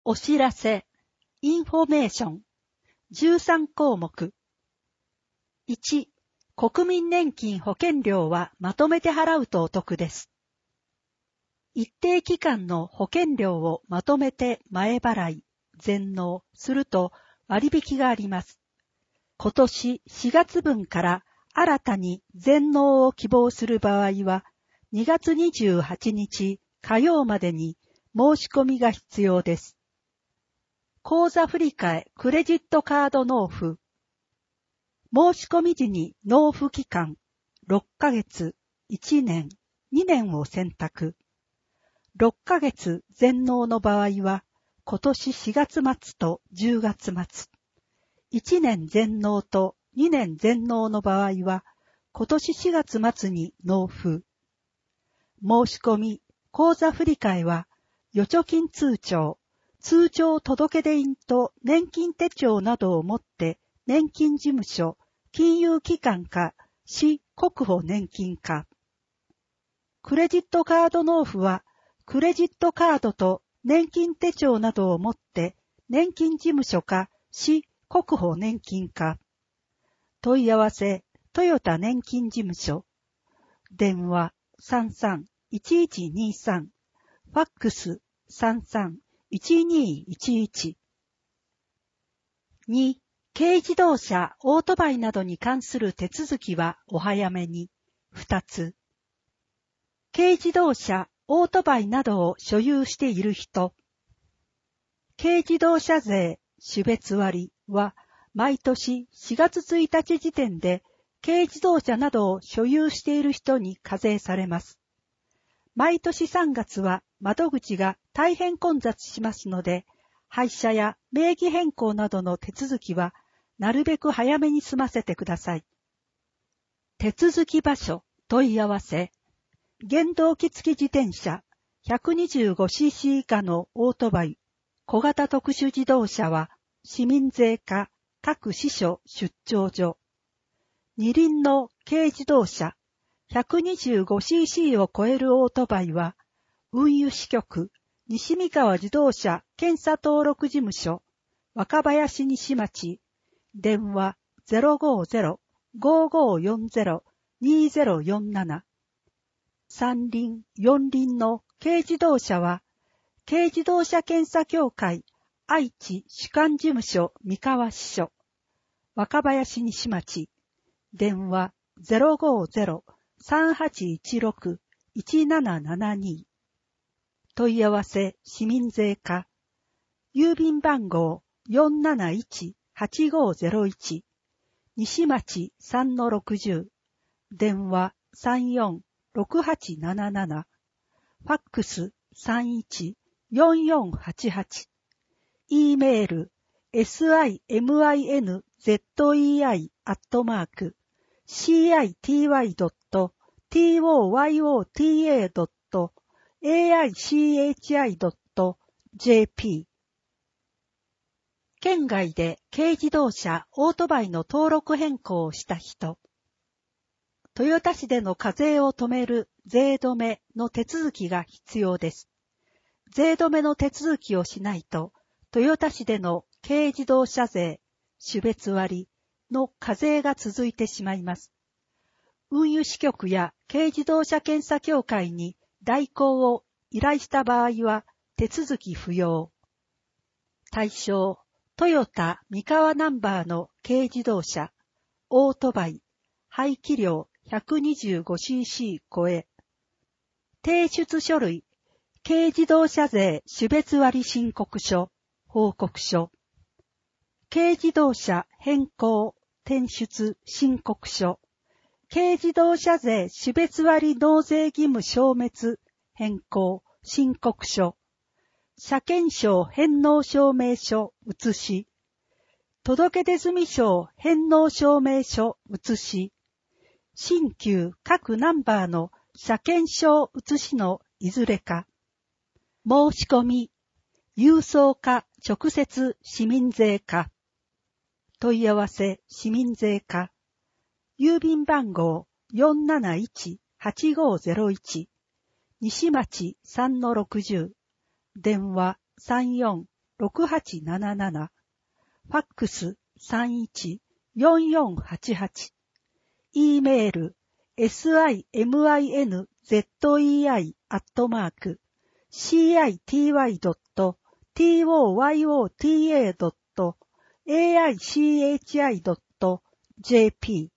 お知らせ、インフォメーション、13項目。1、国民年金保険料はまとめて払うとお得です。一定期間の保険料をまとめて前払い、全納すると割引があります。今年4月分から新たに全納を希望する場合は、2月28日火曜までに申し込みが必要です。口座振替クレジットカード納付。申し込み時に納付期間6ヶ月、1年、2年を選択。6ヶ月全納の場合は今年4月末と10月末。1年全納と2年全納の場合は今年4月末に納付。申し込み、口座振替は預貯金通帳、通帳届出印と年金手帳などを持って年金事務所、金融機関か市国保年金課。クレジットカード納付はクレジットカードと年金手帳などを持って年金事務所か市国保年金課。問い合わせ、トヨタ年金事務所。電話33-1123。ファックス33-1211。2、軽自動車、オートバイなどに関する手続きはお早めに。2つ。軽自動車、オートバイなどを所有している人。軽自動車税、種別割は、毎年4月1日時点で、軽自動車などを所有している人に課税されます。毎年3月は窓口が大変混雑しますので、廃車や名義変更などの手続きは、なるべく早めに済ませてください。手続き場所、問い合わせ。原動機付き自転車、125cc 以下のオートバイ、小型特殊自動車は、市民税課、各支所出張所。二輪の軽自動車、125cc を超えるオートバイは、運輸支局、西三河自動車検査登録事務所、若林西町、電話050-5540-2047。三輪、四輪の軽自動車は、軽自動車検査協会、愛知主管事務所三河支所、若林西町、電話050-3816-1772。問い合わせ市民税課。郵便番号471-8501。西町 3-60。電話34-6877。ファックス31-4488。E メール city.mine.zeyatoyota.aichi.jp。 県外で軽自動車、オートバイの登録変更をした人。豊田市での課税を止める税止めの手続きが必要です。税止めの手続きをしないと、豊田市での軽自動車税、種別割の課税が続いてしまいます。運輸支局や軽自動車検査協会に代行を依頼した場合は手続き不要。対象、トヨタ三河ナンバーの軽自動車、オートバイ、排気量 125cc 超え。提出書類、軽自動車税種別割申告書、報告書。軽自動車変更、転出申告書。軽自動車税種別割納税義務消滅、変更、申告書。車検証返納証明書写し。届出済証返納証明書写し。新旧各ナンバーの車検証写しのいずれか。申し込み。郵送か直接市民税課。問い合わせ市民税課。郵便番号471-8501。西町 3-60。電話 03-34-6877、ファックス 31-4488、E メール simizei@city.toyota.aichi.jp。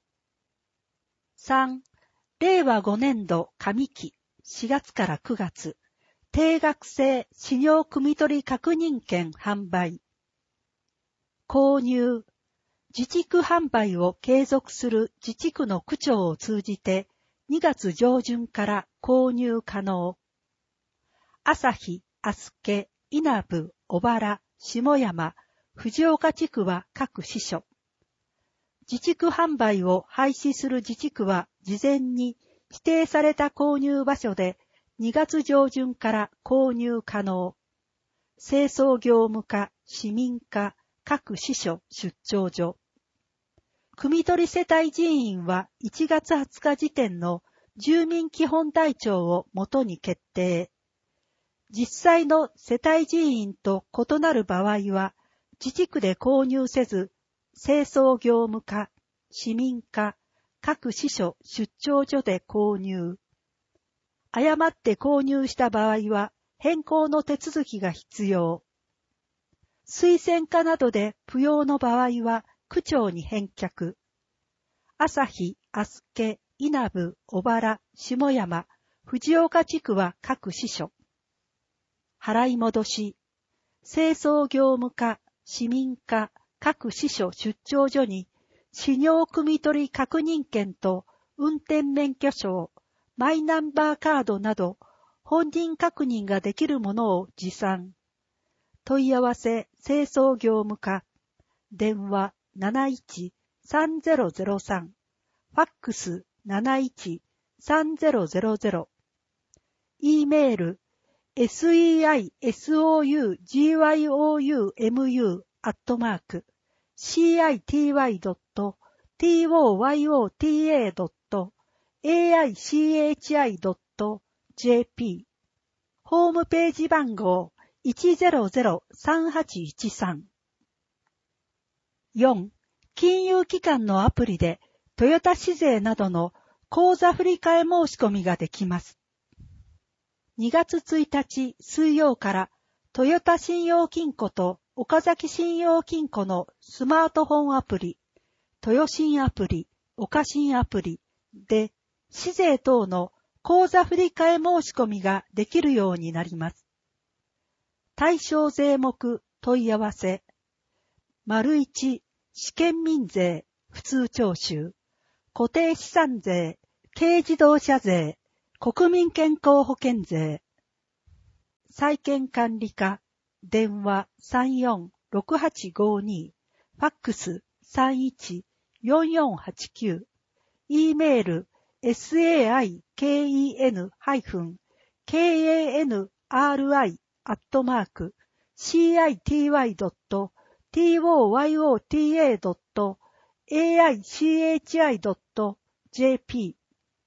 3. 令和5年度上期4月から9月、定額制使用汲み取り確認券販売。購入。自治区販売を継続する自治区の区長を通じて2月上旬から購入可能。旭、足助、稲部、小原、下山、藤岡地区は各支所。自治区販売を廃止する自治区は事前に指定された購入場所で2月上旬から購入可能。清掃業務課、市民課、各支所出張所。汲み取り世帯人員は1月20日時点の住民基本台帳をもとに決定。実際の世帯人員と異なる場合は、自治区で購入せず、清掃業務課、市民課、各支所出張所で購入。誤って購入した場合は、変更の手続きが必要。推薦課などで不要の場合は、区長に返却。旭、足助、稲部、小原、下山、藤岡地区は各支所。払い戻し。清掃業務課、市民課、各支所出張所に、使用汲み取り確認券と運転免許証、マイナンバーカードなど、本人確認ができるものを持参。問い合わせ清掃業務課、電話71-3003、ファックス 71-3000、E メール seisouyugyoumu@city.aichi.jp。 ホームページ番号 100-3813。 4. 金融機関のアプリでトヨタ市税などの口座振替申し込みができます。2月1日水曜からトヨタ信用金庫と岡崎信用金庫のスマートフォンアプリ、トヨ信アプリ、岡信アプリで市税等の口座振替申し込みができるようになります。対象税目問い合わせ。1、試験民税、普通徴収、固定資産税、軽自動車税、国民健康保険税。債券管理課、電話34-6852、ファックス 31-4489、E メール saiken-city.toyota.aichi.jp。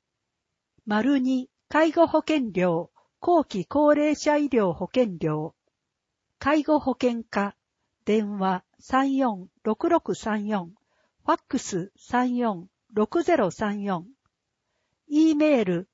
2. 介護保険料、後期高齢者医療保険料。介護保険課、電話34-6634、ファックス 34-6034。E メール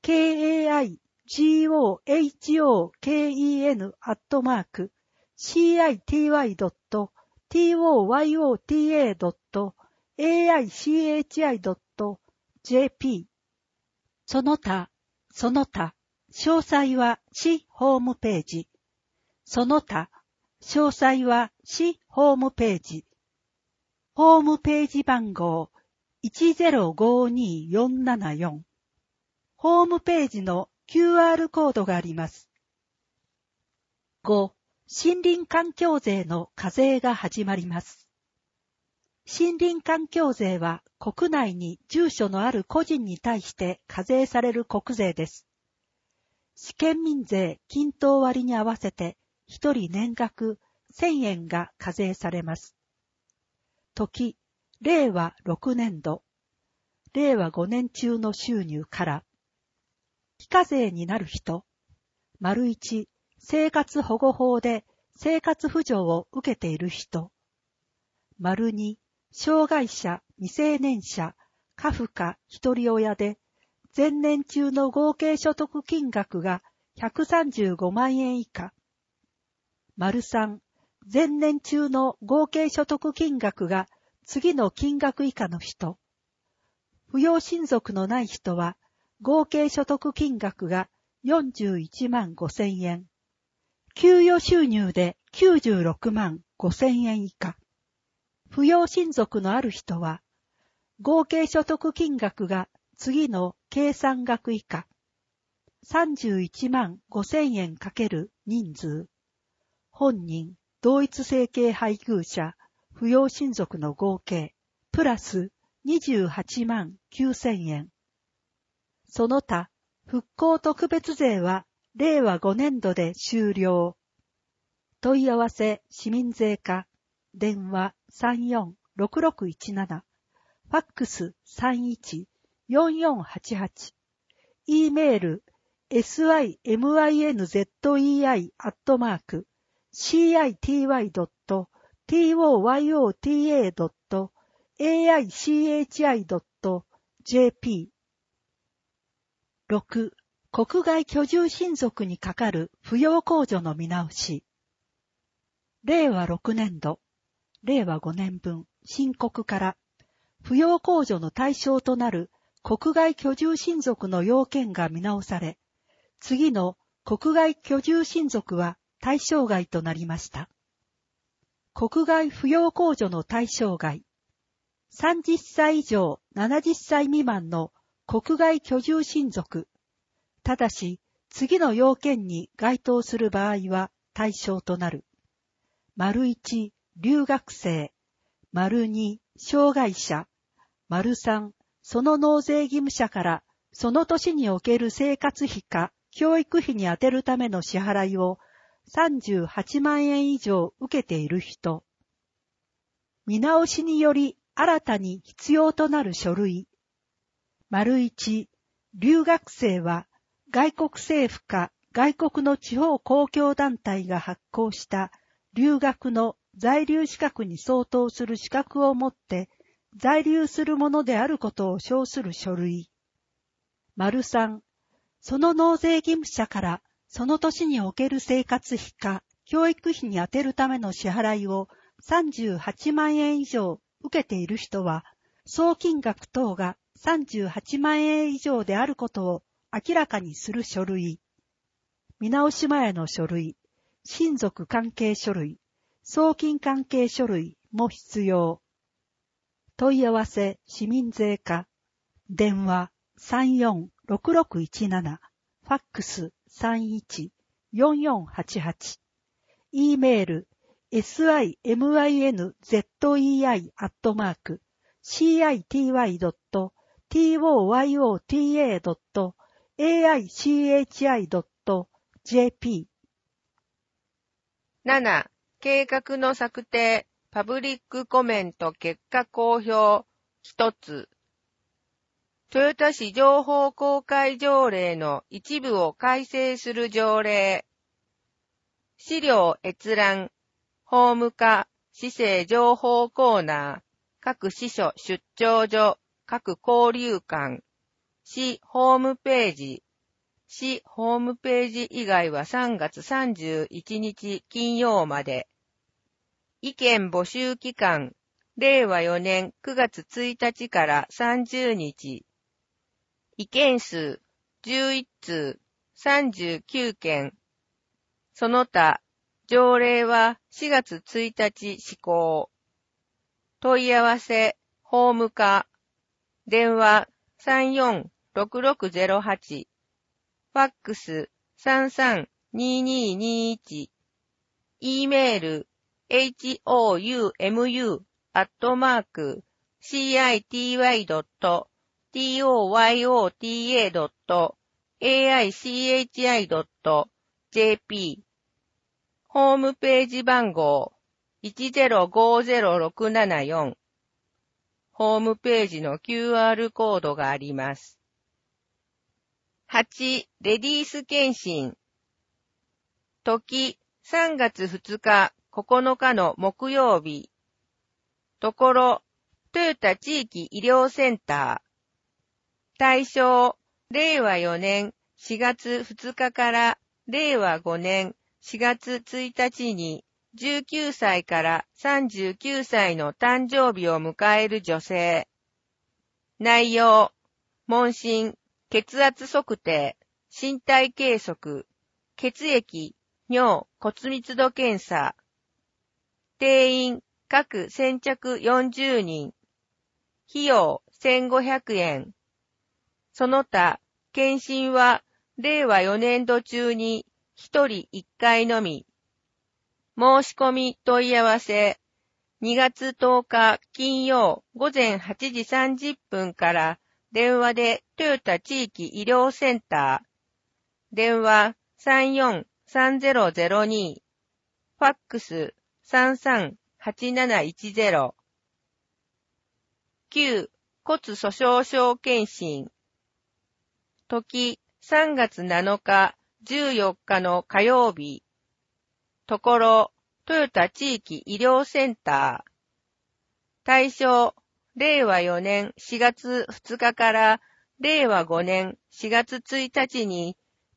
kaigohocity.toyota.aichi.jp。 その他、詳細は市ホームページ。その他、詳細は市ホームページ。ホームページ番号 1052474。ホームページの QR コードがあります。5. 森林環境税の課税が始まります。森林環境税は国内に住所のある個人に対して課税される国税です。試験民税均等割に合わせて1人年額1000円が課税されます。時、令和6年度、令和5年中の収入から、非課税になる人、1、生活保護法で生活扶助を受けている人。2、障害者、未成年者、家父か一人親で、前年中の合計所得金額が135万円以下。3、前年中の合計所得金額が次の金額以下の人。扶養親族のない人は、合計所得金額が41万5千円。給与収入で96万5千円以下。扶養親族のある人は、合計所得金額が次の計算額以下。31万5千円かける人数。本人、同一生計配偶者、扶養親族の合計、プラス28万9千円。その他、復興特別税は令和5年度で終了。問い合わせ市民税課、電話34-6617、ファックス31-4488、E メール city.toyota.aichi.jp。 6. 国外居住親族にかかる扶養控除の見直し。令和6年度、令和5年分申告から扶養控除の対象となる国外居住親族の要件が見直され、次の国外居住親族は対象外となりました。国外扶養控除の対象外、30歳以上70歳未満の国外居住親族、ただし次の要件に該当する場合は対象となる。1、留学生。2、障害者。3、その納税義務者からその年における生活費か教育費に充てるための支払いを38万円以上受けている人。見直しにより新たに必要となる書類。1、留学生は外国政府か外国の地方公共団体が発行した留学の在留資格に相当する資格を持って在留するものであることを証する書類。3、その納税義務者からその年における生活費か教育費に充てるための支払いを38万円以上受けている人は、総金額等が38万円以上であることを明らかにする書類。見直し前の書類、親族関係書類、送金関係書類も必要。問い合わせ市民税課、電話34-6617、ファックス31-4488、E メール simyinu.city.toyota.aichi.jp。 7. 計画の策定、パブリックコメント結果公表。1つ。豊田市情報公開条例の一部を改正する条例。資料閲覧、法務課、市政情報コーナー、各支所出張所、各交流館、市ホームページ。市ホームページ以外は3月31日金曜まで。意見募集期間、令和4年9月1日から30日。意見数11通、39件。その他、条例は4月1日施行。問い合わせ、法務課。電話34-6608。ファックス33-2221。E メール houmu@city.toyota.aichi.jp。 ホームページ番号1050-674。ホームページの QR コードがあります。8. レディース検診。時 3月2日、9日の木曜日。ところ、トヨタ地域医療センター。対象、令和4年4月2日から令和5年4月1日に19歳から39歳の誕生日を迎える女性。内容、問診、血圧測定、身体計測、血液、尿、骨密度検査。定員、各先着40人。費用、1500円。その他、検診は、令和4年度中に1人1回のみ。申し込み問い合わせ、2月10日金曜午前8時30分から電話でトヨタ地域医療センター。電話343002。ファックス338710。9. 骨粗鬆症検診。時3月7日14日の火曜日。ところ、トヨタ地域医療センター。対象、令和4年4月2日から令和5年4月1日に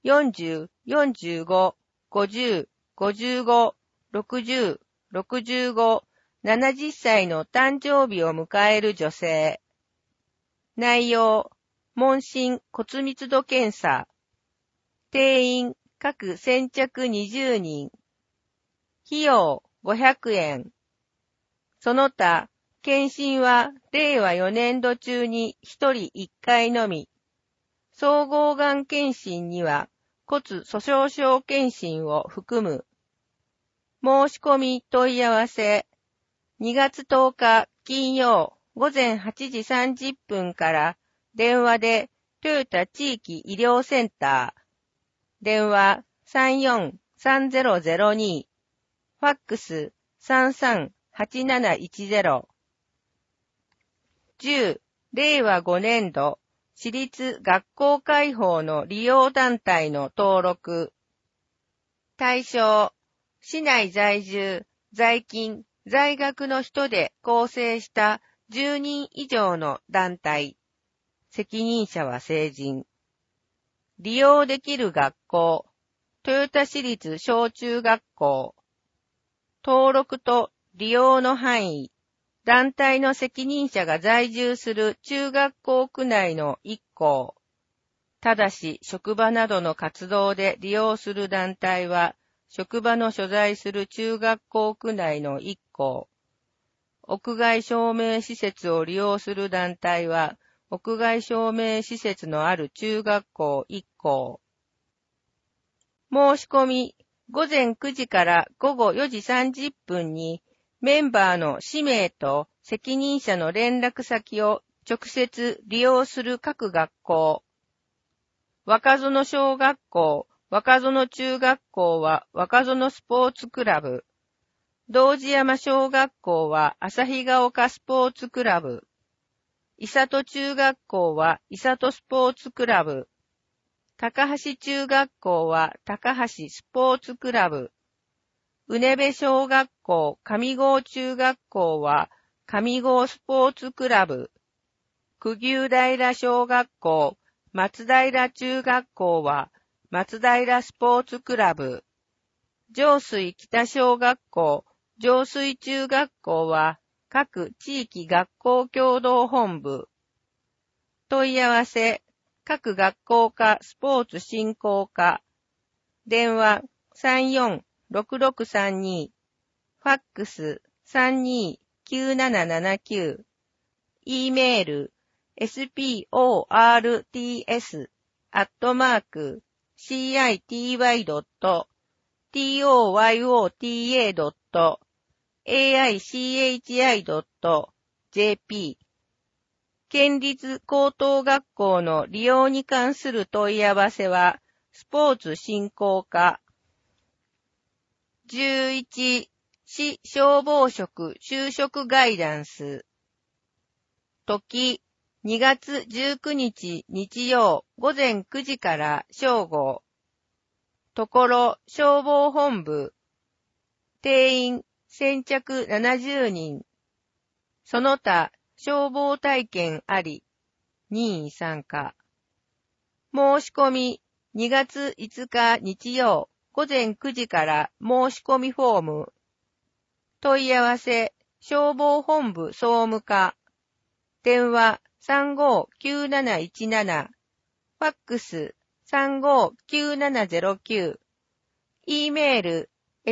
40、45、50、55、60、65、70歳の誕生日を迎える女性。内容、問診骨密度検査。定員、各先着20人。費用、500円。その他、検診は令和4年度中に1人1回のみ。総合がん検診には骨粗鬆症検診を含む。申し込み問い合わせ。2月10日金曜午前8時30分から電話でトヨタ地域医療センター。電話343002。ファックス338710。10. 令和5年度私立学校開放の利用団体の登録。対象、市内在住、在勤、在学の人で構成した10人以上の団体。責任者は成人。利用できる学校、豊田市立小中学校。登録と利用の範囲、団体の責任者が在住する中学校区内の1校。ただし、職場などの活動で利用する団体は、職場の所在する中学校区内の1校。屋外照明施設を利用する団体は、屋外照明施設のある中学校1校。申し込み、午前9時から午後4時30分に、メンバーの氏名と責任者の連絡先を直接利用する各学校。若園小学校、若園中学校は若園スポーツクラブ。道寺山小学校は旭ヶ丘スポーツクラブ。伊里中学校は伊里スポーツクラブ。高橋中学校は高橋スポーツクラブ。うねべ小学校上郷中学校は上郷スポーツクラブ。久牛平小学校松平中学校は松平スポーツクラブ。上水北小学校上水中学校は各地域学校協同本部。問い合わせ、各学校課スポーツ振興課。電話346632。ファックス329779。E メール sports@city.toyota.aichi.jp 県立高等学校の利用に関する問い合わせは、スポーツ振興課。11. 市消防職就職ガイダンス。時、2月19日日曜午前9時から正午。ところ消防本部定員先着70人。その他、消防体験あり、任意参加。申し込み、2月5日日曜午前9時から申し込みフォーム。問い合わせ、消防本部総務課。電話359717。ファックス359709。E メール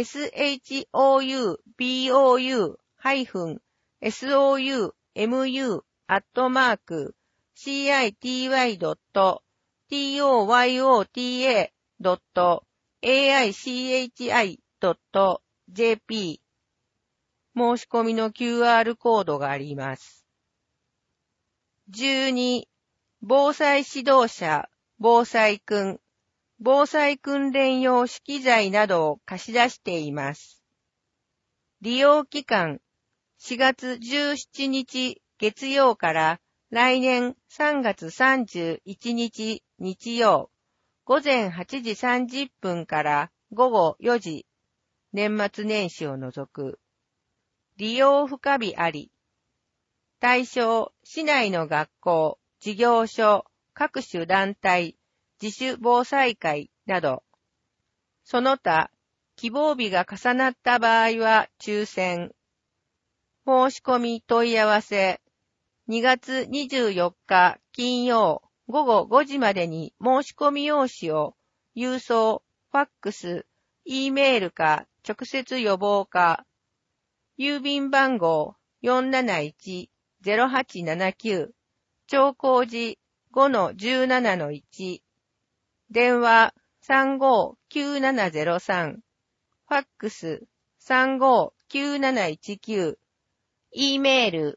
shouBOU-city.toyota.aichi.jp 申し込みの QR コードがあります。12. 防災指導者、防災くん、防災訓練用資機材などを貸し出しています。利用期間、4月17日月曜から来年3月31日日曜、午前8時30分から午後4時、年末年始を除く。利用不可避あり。対象、市内の学校、事業所、各種団体、自主防災会など。その他、希望日が重なった場合は抽選。申し込み問い合わせ。2月24日金曜午後5時までに申し込み用紙を郵送、ファックス、E メールか直接予防か。郵便番号 471-0879 長光寺 5-17-1 電話359703ファックス359719 E メール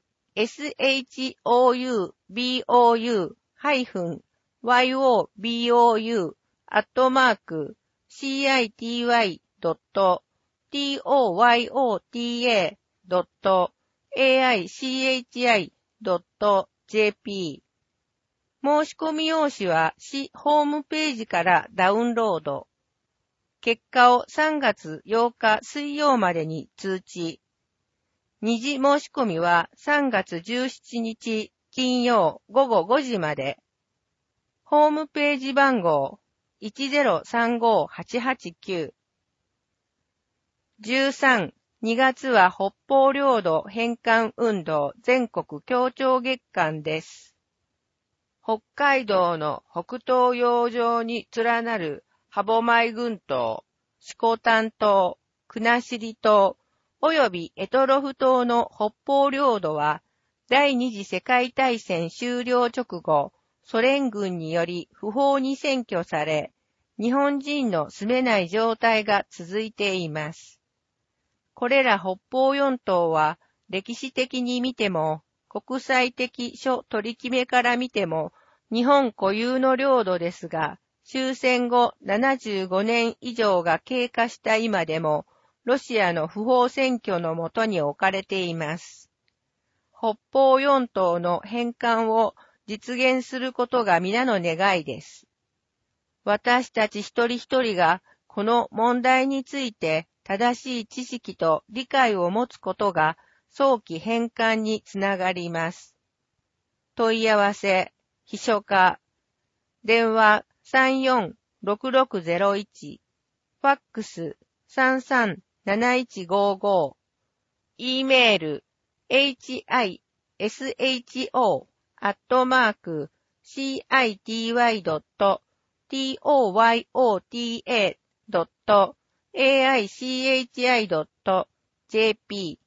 shouBOU-city.toyota.aichi.jp 申し込み用紙は市ホームページからダウンロード。結果を3月8日水曜までに通知。二次申し込みは3月17日金曜午後5時まで。ホームページ番号 1035889。13、2月は北方領土返還運動全国協調月間です。北海道の北東洋上に連なる歯舞群島、色丹島、国後島、および択捉島の北方領土は、第二次世界大戦終了直後、ソ連軍により不法に占拠され、日本人の住めない状態が続いています。これら北方四島は、歴史的に見ても、国際的諸取り決めから見ても、日本固有の領土ですが、終戦後75年以上が経過した今でも、ロシアの不法占拠のもとに置かれています。北方四島の返還を実現することが皆の願いです。私たち一人一人がこの問題について正しい知識と理解を持つことが早期返還につながります。問い合わせ、秘書課、電話346601、ファックス337155、E メール hisho@city.toyota.aichi.jp